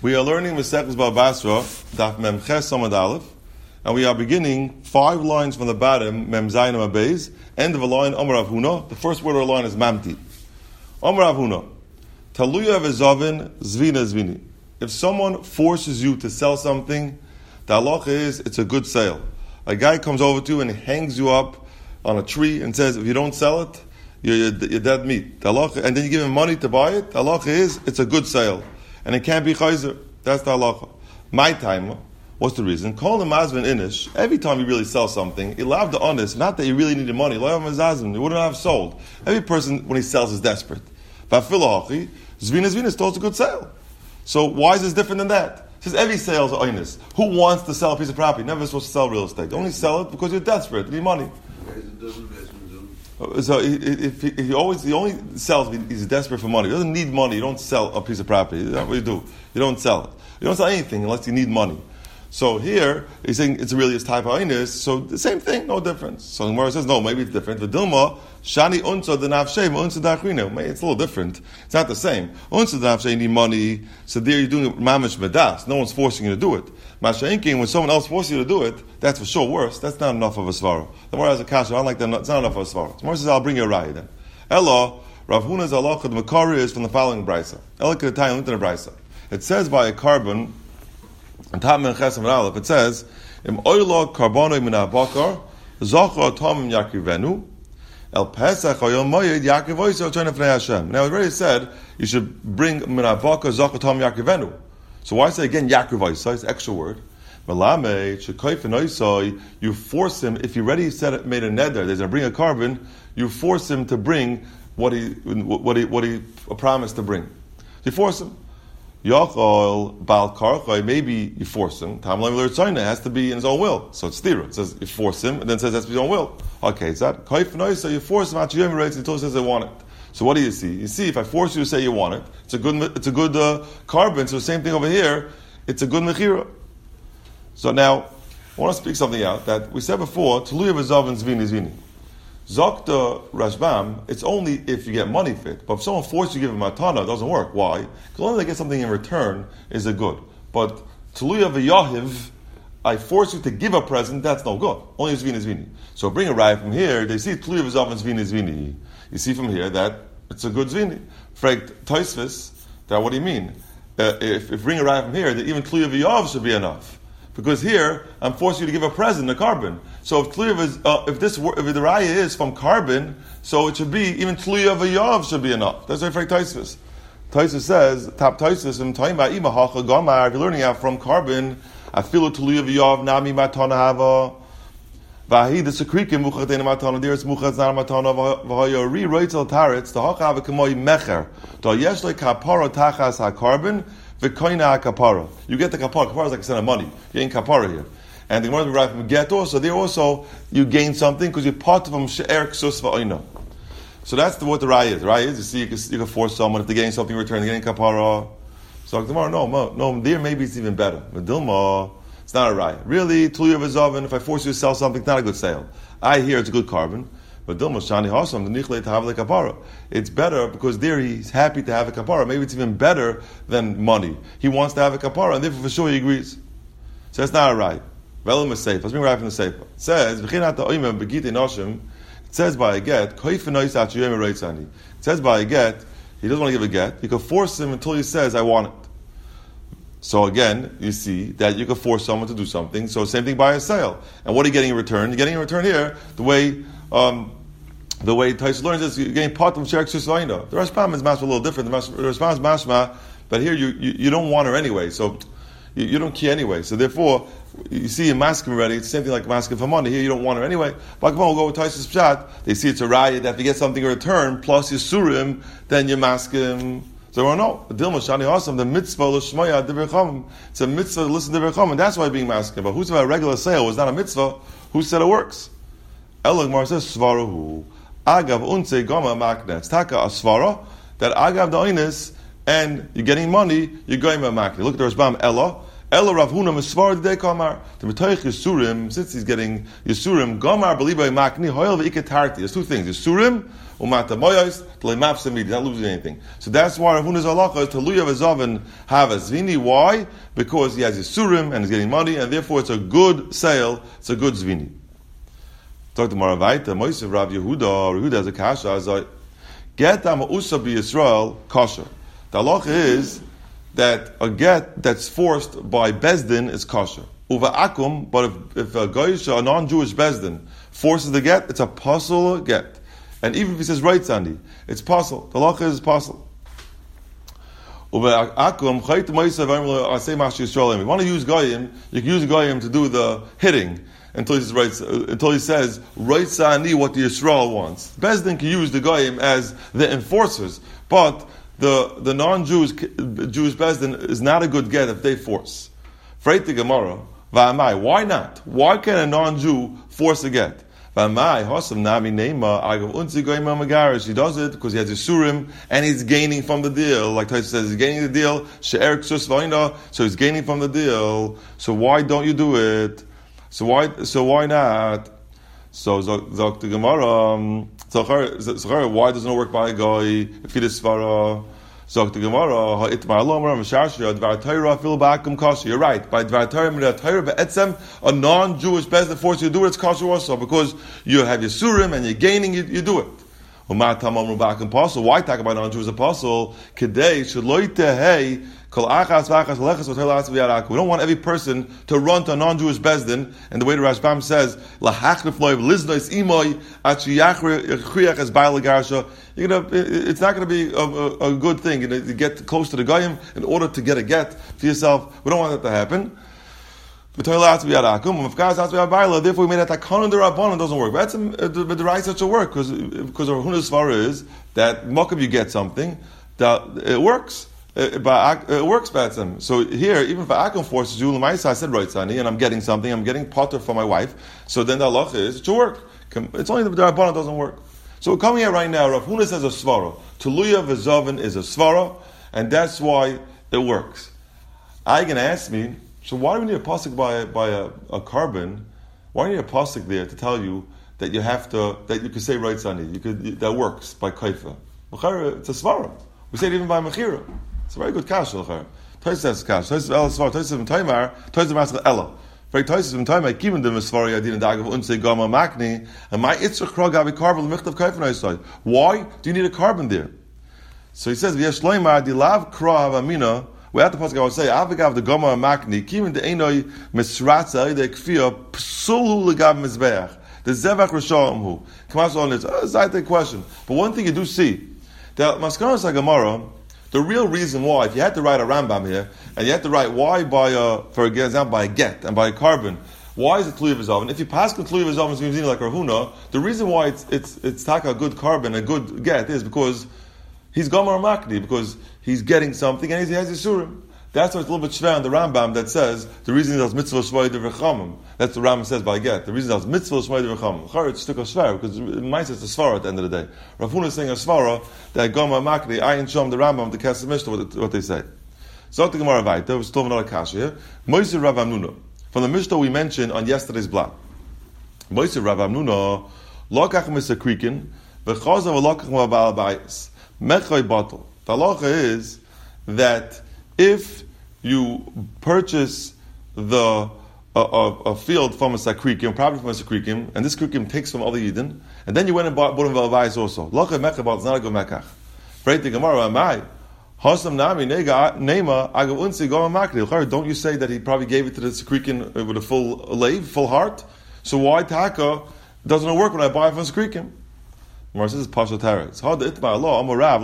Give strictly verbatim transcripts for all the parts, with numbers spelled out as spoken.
We are learning Masechus Bava Basra, Daf Mem Ches Samad Aleph, and we are beginning five lines from the bottom, Mem Zayin Mem Beis, end of a line, Amar Rav Huna. The first word of the line is Mamti. Amar Rav Huna, Taluya v'zavin zvina zvini. If someone forces you to sell something, the halacha is it's a good sale. A guy comes over to you and he hangs you up on a tree and says, if you don't sell it, you're, you're, you're dead meat. The halacha, and then you give him money to buy it, the halacha is it's a good sale. And it can't be chayzer. That's the halacha. My time, what's the reason? Call the mazvin inish. Every time you really sell something, you have the honest, not that you really needed money. You wouldn't have sold. Every person, when he sells, is desperate. Vafilahachi, zvina zvina is told it's a good sale. So why is this different than that? It says every sale is oinus. Who wants to sell a piece of property? Never supposed to sell real estate. Only sell it because you're desperate. You need money. So if he, if he always he only sells, he's desperate for money. He doesn't need money. You don't sell a piece of property. That's what you do. You don't sell it. You don't sell anything unless you need money. So here he's saying it's really his type of inus. So the same thing, no difference. So the Gemara says no, maybe it's different. The Dilma shani unsa the nafshem unsa dachrina. It's a little different. It's not the same. Unsa the nafshem need money. So there you're doing it mamish medas. No one's forcing you to do it. Masha'inking, when someone else forces you to do it, that's for sure worse. That's not enough of a svara. The Gemara has a kasha. I don't like that. It's not enough of a svara. The Gemara says I'll bring you a raya then. Ella Rav Huna's halacha the makari is from the following brisa. Ella kedetayim into the brisa. It says by a carbon. On top of Chesam Aleph, it says, "Im oilo karbono min habakar, zocha tamim yakivenu, el pesach oyel moyed yakivoyso turn of Hashem." Now, it already said you should bring min habakar zocha tamim yakivenu. So why say again yakivoyso? It's an extra word. Malame shekayfenoisoi. You force him if he already said it, made a neder. There's a bring a carbon. You force him to bring what he what he what he promised to bring. You force him. Yachol bal karchay, maybe you force him. Tamlam l'rtzayna has to be in his own will. So it's stira. It says you force him, and then it says it has to be his own will. Okay, is that kaif noise? So you force him. Actually, you rates until he says they want it. So what do you see? You see, if I force you to say you want it, it's a good. It's a good uh, carbon. So the same thing over here. It's a good mechira. So now I want to speak something out that we said before. Tuluya v'zavin zvini zvini. Zokta Rashbam, it's only if you get money fit. But if someone forces you to give him a matana, it doesn't work. Why? Because only they get something in return is a good. But Tuluya v'yahiv, I force you to give a present, that's no good. Only zvini zvini. So bring a raya from here, they see Tuluya v'zavin zvini zvini. You see from here that it's a good zvini. Fragt Toisvis, that what do you mean? Uh, if, if bring a raya from here, that even Tuluya v'yahiv should be enough. Because here, I'm forcing you to give a present, a carbon. So if tluya is, uh, if this if the raya is from carbon, so it should be even tluya v'yav should be enough. That's what Taisvis. Taisvis says, Tap Taisvis, I'm talking about ima hacha gamar. If you're learning out from carbon, I feel tluya v'yav nami matana hava. Vahi the sekrikim muchatena matana. There it's muchat zana matana v'hayori roitzel taretz the hacha hava k'moi mecher. Da yesh le kapara tachas ha carbon. You get the kapara. Kapara is like a set of money. You're getting kapara here. And the Gemara right from get also, there also you gain something because you're part of them she'er ksus va'oino. So that's the, what the raya is. The raya is you see you can, you can force someone if they're getting something in return, they're getting kapara. So the Gemara, no, no, no, there maybe it's even better. But Dilma, it's not a raya. Really, Tuluya v'zavin, if I force you to sell something, it's not a good sale. I hear it's a good carbon. But Dilma Shani Hasam, the Nichle to have the kapara. It's better because there he's happy to have a kapara. Maybe it's even better than money. He wants to have a kapara, and therefore for sure he agrees. So that's not right. Velim is safe. Let's bring right from the safe. It says, it says by a get, it says by a get, he doesn't want to give a get, you can force him until he says, I want it. So again, you see that you can force someone to do something. So same thing by a sale. And what are you getting in return? You're getting in return here, the way Um, the way Tais learns is you're getting part of Sherek Susvaina. The Rashbam is mashma a little different. The Rashbam is mashma, but here you, you, you don't want her anyway, so you, you don't care anyway. So therefore, you see in masking already, it's the same thing like masking for money. Here you don't want her anyway. But we'll go with Tais Pshat. They see it's a raya that if you get something in return plus you surim, then you mask him. So we know Dilma Shani Hasam, the mitzvah l'shmaya divrei. It's a mitzvah to listen to divrei, and that's why being masking. But who's about a regular sale was not a mitzvah? Who said it works? Elagmar says svarahu agav unse gama maknet. Taka a svara that agav the oinus and you're getting money. You're going to maknet. Look at the Rashbam Ella Elo Rav Huna Mesvar Dei Kamar. The Metoich Yisurim, since he's getting Yisurim, Gamar Beliba Makni Hoyel Ve'iketarti. There's two things: Yisurim Umata Moyos Tleimaf Samidi. Not losing anything. So that's why Rav Huna's halacha is Taluya V'Zaven have a Zvini. Why? Because he has Yisurim and he's getting money, and therefore it's a good sale. It's a good Zvini. Talk to Maravaita. Moisev Rav Yehuda. Yehuda has a kasha. As I get Am Usa Bi Yisrael kosher. The halacha is that a get that's forced by Bezdin is kosher. Uva akum, but if, if a goyish, a non-Jewish Bezdin, forces the get, it's a pasul get. And even if he says right Sandi, it's pasul. The halacha is pasul. Uva akum, chayt ma'isa v'amr asay mashi Yisrael. If you want to use goyim, you can use goyim to do the hitting until he says right, until he says right Sandi, what the Yisrael wants. Bezdin can use the goyim as the enforcers, but The the non-Jewish Jewish Bezdin is not a good get if they force. Freit the Gemara, v'amai. Why not? Why can a non-Jew force a get? V'amai hosam nami neima agav unzi goyim magarish. He does it because he has Yisurim and he's gaining from the deal. Like Taisa says, he's gaining the deal. She'er ksus v'oina. So he's gaining from the deal. So why don't you do it? So why so why not? So zok the Gemara. So why doesn't it work by a guy if he is svara? So the Gemara, you're right. By Dvar Torah, a non-Jewish person forces you to do it, it's kosher also, because you have Yisurim and you're gaining, you, you do it. Why talk about non-Jewish apostle? We don't want every person to run to a non-Jewish Bezdin, and the way the Rashbam says, you're gonna, it's not going to be a, a, a good thing. You know, to get close to the Goyim in order to get a get for yourself. We don't want that to happen. Therefore, we made that takana the Rabbanon doesn't work. But the right such a work because because our Huna's svara is that mokav you get something that it works. It, it works batzim. So here, even for akum forces you, l'maisa, I said right, Sani, and I'm getting something. I'm getting potter for my wife. So then the halacha is it should work. It's only the Rabbanon doesn't work. So we're coming here right now. Rav Huna says a svara. Tuluya v'zavin is a svara, and that's why it works. I can ask me. So why do we need a pasuk by by a, a carbon? Why do we need a pasuk there to tell you that you have to that you could say right Sunday? You could that works by kaifa. It's a svara. We say it even by mechira. It's a very good kash. Toys says kash. Toys el svara. Toys in taimar. Toys maskal ella. Very toys in taimar. Given them a svara yadin dagav unse gama makni. And my itzrach kragavi carbon michtav kaifa noisai. Why do you need a carbon there? So he says v'yeshloimar dilav krav amina. We have the pasuk. I would say, "Avagav the Goma Makni Kimin the Einoi Misratza the Kfir Psulu Legav Mizbeach the Zevach Rishon Hu." Come on, it's a question. But one thing you do see that Maskanos Gemara, the real reason why, if you had to write a Rambam here and you had to write why by a, for example, by a get and by a carbon, why is it Tluya V'Zavan? If you pass the Tluya V'Zavan, it's going to be like Rav Huna. The reason why it's it's it's taka a good carbon, a good get, is because he's Gomer Makni, because he's getting something and he has Yisurim. That's why it's a little bit shver on the Rambam that says the reason there's mitzvah shvay devrechamim. That's what the Rambam says by get. The reason there's mitzvah shvay devrechamim. Char it's stuck of shver because it might say it's a svara at the end of the day. Rav Huna is saying a svara that Gomer Makni, Ayin Shom the Rambam the Kesef Mishnah what, what they say. So the Gemara Vayta there was still another kasha here. Moisei Rav Amnuna from the Mishnah we mentioned on yesterday's block. Moisei Rav Amnuna lokach misakrikin v'chazav lokach ma'abal bayis mechay batal. The halacha is that if you purchase the a, a, a field from a sakrikim, property from a sakrikim, and this sakrikim takes from other Yidden, and then you went and bought bought them valvais also. Halacha mechay batal is not a good mekach. Freit the Gemara amai hasam nami nega nema agav unsi goma makri. Don't you say that he probably gave it to the sakrikim with a full lave, full heart? So why taka doesn't it work when I buy it from sakrikim? Mar says Pasha Tara. It's hard to itma Allah. I'm a Rav.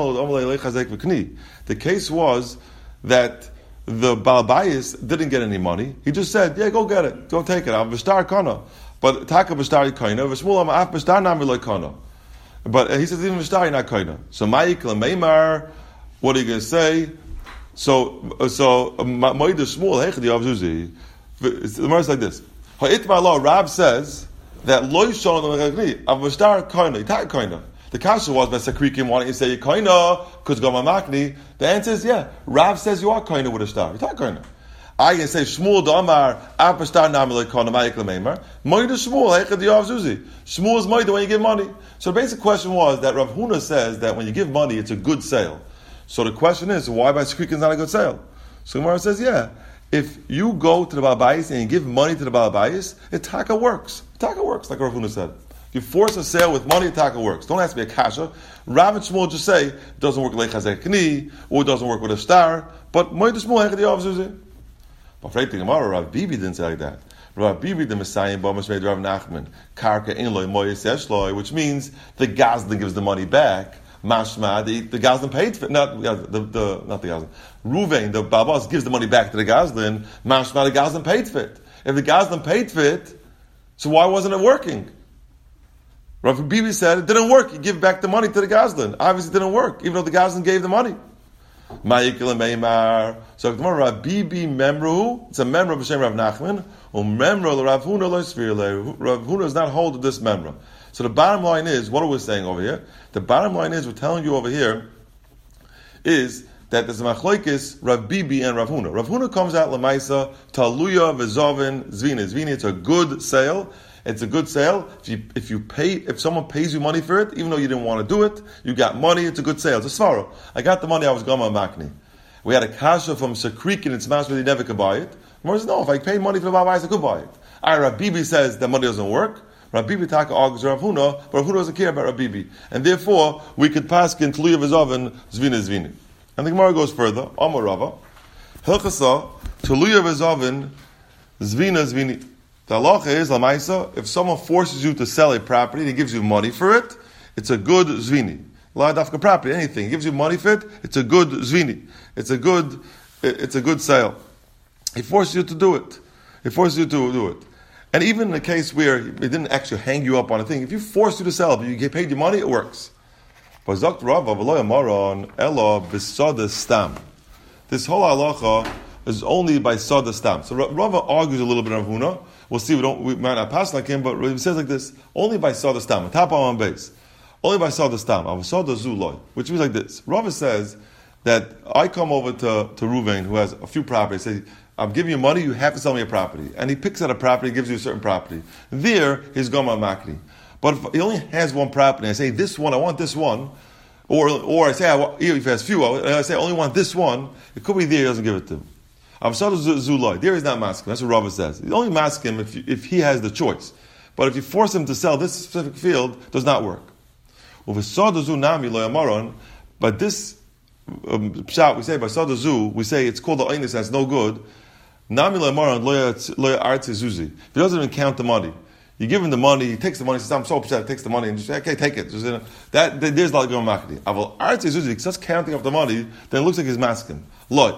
The case was that the Balbayis didn't get any money. He just said, "Yeah, go get it, go take it." I'm v'shtar kana, but taka v'shtar kana. V'shmul am af v'shtar nam v'loy kana. But he says even v'shtar not kana. So Ma'ik l'meimar. What are you going to say? So so Ma'id Shmuel hechdi avzuzi. The Mar is like this. Ha'itma Allah. Rav says that loy shon l'mechagni avashtar koina itak koina. The kasha was by sakrikim. Why don't you say koina because gama makni? The answer is yeah. Rav says you are koina with a star. Itak koina. I can say Shmuel the Amar Apashtar Namilay Konamayik Lememar Moed Shmuel Heichad Yav Zuzi. Shmuel is Moed when you give money. So the basic question was that Rav Huna says that when you give money, it's a good sale. So the question is, why by Shkrik is not a good sale? So Gemara says, yeah, if you go to the Baal Bayis and you give money to the Baal Bayis, it taka works. Taka works, like Rav Huna said. You force a sale with money, taka works. Don't ask me a kasha. Rav and Shmuel just say it doesn't work like Chazek Kni, or it doesn't work with a star. But Moed Shmuel Heichad Yav Zuzi. But for the Gemara, Rav Bibi didn't say like that. Rav Bibi the Messiah Bamas made Rav Nachman Karka Inloy Moyes Eshloi, which means the Gazlan gives the money back. Mashma, the, the Gazlan paid for not the, the not the Gazlan. Ruvain, the Babas gives the money back to the Gazlan. Mashma, the Gazlan paid for it. If the Gazlan paid for it, so why wasn't it working? Rav Bibi said it didn't work. You give back the money to the Gazlan. Obviously, it didn't work, even though the Gazlan gave the money. Ma'ikil and Meimar. So tomorrow, Rav Bibi Memru. It's a memra of Hashem Rav Nachman. Um memra Rav Huna lo Sfirle. Rav Huna does not hold to this memra. So the bottom line is, what are we saying over here? The bottom line is, we're telling you over here, is that there's a machlokes Rav Bibi and Rav Huna. Rav Huna comes out lemaisa taluya v'zovin zvina zvina. It's a good sale. It's a good sale. If you if you pay, if someone pays you money for it, even though you didn't want to do it, you got money. It's a good sale. It's a svara. I got the money. I was gama makni. We had a kasha from Sakrik and it's mashma. They never could buy it. More says no. If I paid money for the Baal Bayis, I could buy it. I Rav Bibi says that money doesn't work. Rav Bibi taka argues Rav Huna, but Rav Huna doesn't care about Rav Bibi, and therefore we could pass in Tluya v'Zovin Zvina Zvini. And the Gemara goes further. Amar Rava Hilchasa Tluya v'Zovin Zvina Zvini. The halacha is lamaisa. If someone forces you to sell a property, and he gives you money for it, it's a good zvini. La dafka property, anything. He gives you money for it, it's a good zvini. It's a good, it's a good sale. He forces you to do it. He forces you to do it. And even in a case where he didn't actually hang you up on a thing, if you force you to sell, but you get paid your money, it works. But Zakt Rava v'lo yamaron elo b'soda stam. This whole halacha is only by soda stam. So Rava argues a little bit on Huna. We'll see. We don't. We might not pass like him, but he says like this: only by soda stam. On top of on base, only by soda stam. Av soda zuloi, which means like this. Rava says that I come over to to Ruvain, who has a few properties. Say, I'm giving you money. You have to sell me a property, and he picks out a property, gives you a certain property. There, he's goma makri. But if he only has one property, I say this one. I want this one. Or, or I say, I want, if he has few, I say I only want this one. It could be there. He doesn't give it to him. Zulai. There he's not masking. That's what Rava says. He's only masking him if, you, if he has the choice. But if you force him to sell this specific field, it does not work. But this um, pshat, we say by Sadazu, we say it's called the Einis, that's no good. Nami loyamaron loya artzi zuzi. If he doesn't even count the money, you give him the money, he takes the money, he says, I'm so upset, he takes the money, and you say, okay, take it. Just, you know, that, that, there's a lot of going marketing. Aval artzi zuzi, if he's counting up the money, then it looks like he's masking. Loy.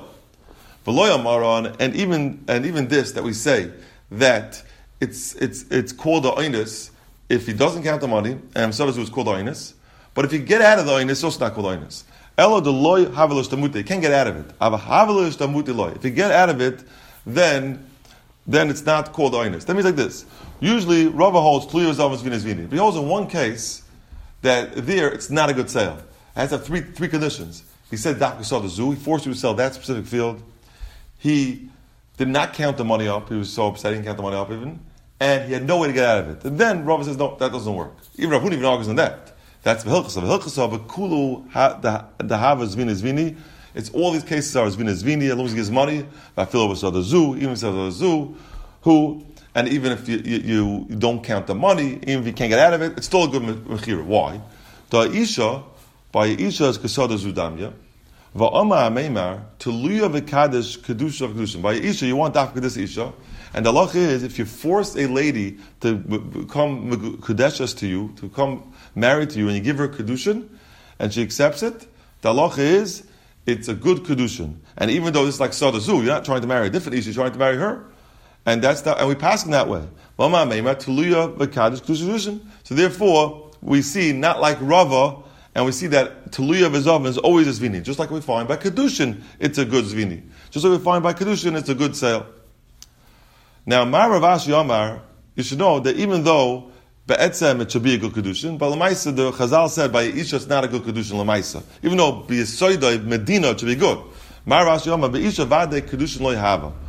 And even and even this that we say that it's it's it's called the Einis if he doesn't count the money, and so it's called the Einis. But if you get out of the Einis, it's also not called the Einis. Elo de loy havelish tamute. You can't get out of it. Ava havelish tamute loy. If you get out of it, then then it's not called the Einis. That means like this. Usually, Rava holds Tluya Zavos Vinas Vini. But he holds in one case that there it's not a good sale. It has to have three three conditions. He said Dak saw the zoo. He forced you to sell that specific field. He did not count the money up. He was so upset he didn't count the money up even. And he had no way to get out of it. And then Rava says, no, that doesn't work. Even Rav Huna even argues on that. That's V'hilchasa. V'hilchasa, but kulu the hava zvini zvini. It's all these cases are zvini zvini. As long as he gives money, v'afilo v'sad the zoo, even if the zoo, who, and even if you, you, you don't count the money, even if you can't get out of it, it's still a good mechira. Why? The isha, by isha is kasada zudamya. Va'ama ameimar tuluya v'kadosh kedusha kedushin. By isha, you want dafka this isha, and the halacha is if you force a lady to become kedeshas to you, to come married to you, and you give her kedushin, and she accepts it, the halacha is it's a good kedushin. And even though it's like sadazu, you're not trying to marry a different isha, you're trying to marry her, and that's the, and we pass in that way. Va'ama ameimar tuluya v'kadosh kedusha kedushin. So therefore, we see not like Rava. And we see that Tuluya V'Zovin is always a Zvini. Just like we find by Kedushin, it's a good Zvini. Just like we find by Kedushin, it's a good sale. Now, Mar Rav Ashi Amar, you should know that even though Be'etzem it should be a good Kedushin, but L'maisa, the Chazal said by Isha it's not a good Kedushin L'maisa. Even though B'Yisoida, Medina, it should be good. Mar Rav Ashi Amar, Be'isha Vade Kedushin Lo Yahava.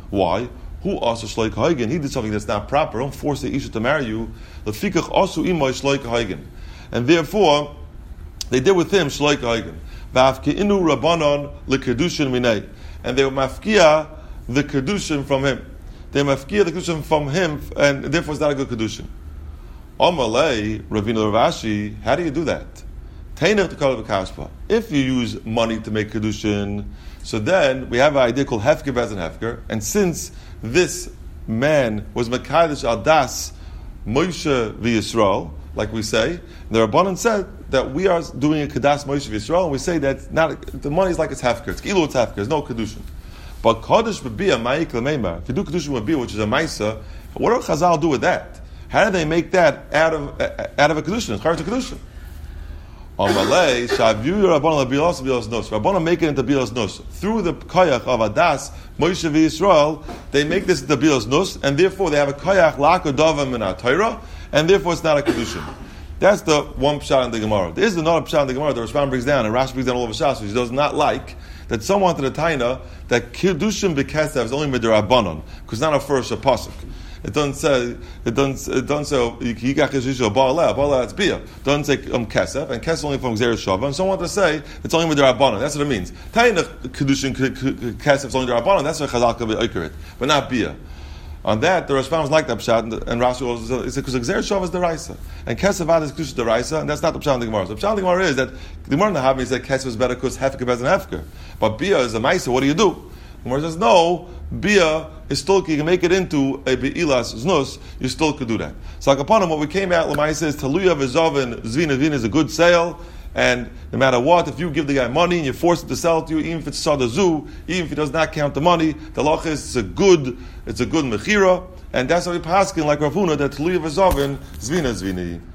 Why? Who also shloik ha'igin? He did something that's not proper. Don't force the isha to marry you. Lefikach also imoy shloik ha'igin. And therefore, they did with him shloik ha'igin. V'afkeinu rabbanon lekedushin minay. And they were mafkia the kedushin from him. They mafkia the kedushin from him, and therefore it's not a good kedushin. Amalei, Ravina Ravashi, how do you do that? If you use money to make kedushin, so then we have an idea called hefker bez and hefker, and since this man was mekadosh al das Moshe v'Yisrael, like we say, the Rabbanan said that we are doing a kedas Moshe v'Yisrael, and we say that not the money is like it's hefker, it's kilu, it's hefker, there's no kedushin. But kodesh b'biyah ma'ik l'meima, if you do kedushin with biyah, which is a ma'isa, what do Chazal do with that? How do they make that out of out of a kedushin? It's chayav to kedushin. On Malay, shavu Rabbanan labilos bilos nos. Rabbanan make it into bilos nos through the koyach of Adas Moshe v'Yisrael. They make this into bilos nos, and therefore they have a koyach lakodavim in our Torah, and therefore it's not a kedushin. That's the one pshat in the Gemara. There is another pshat in the Gemara that Rashbam brings down, and Rashi brings down all over Shas, which he does not like. That someone to the taina that kedushin b'kesav is only midrabanan because it's not a first a pasuk. It doesn't say. It doesn't. It doesn't say. Yikach yishu ba'aleh. Ba'aleh it's bia. It doesn't say um kesef, and kesef only from Gzeir Shava. And someone to say it's only midrabanan. That's what it means. Taina kedushin kesef is only midrabanan. That's what Chazal could be oikerit, but not bia. On that, the Rashbam was like that pshat, and, and Rashi also is because Gzeir Shava is the Raisa, and kesef ad is kedushin the Raisa, and that's not the pshat in the Gemara. So the pshat in the Gemara is that the Gemara in the Havmi said kesef is better because hefker better than hefker, but bia is a ma'isa. What do you do? The Gemara says no. Bia is still, you can make it into a be'ilas znus, you still could do that. So like upon him, what we came out, Lamai says, Taluya v'zovin zvina vin is a good sale, and no matter what, if you give the guy money and you force it to sell to you, even if it's sadazu, even if he does not count the money, the lach is it's a good, it's a good mechira, and that's what we paskin like Rav Huna, that Taluya v'zovin zvina zvini.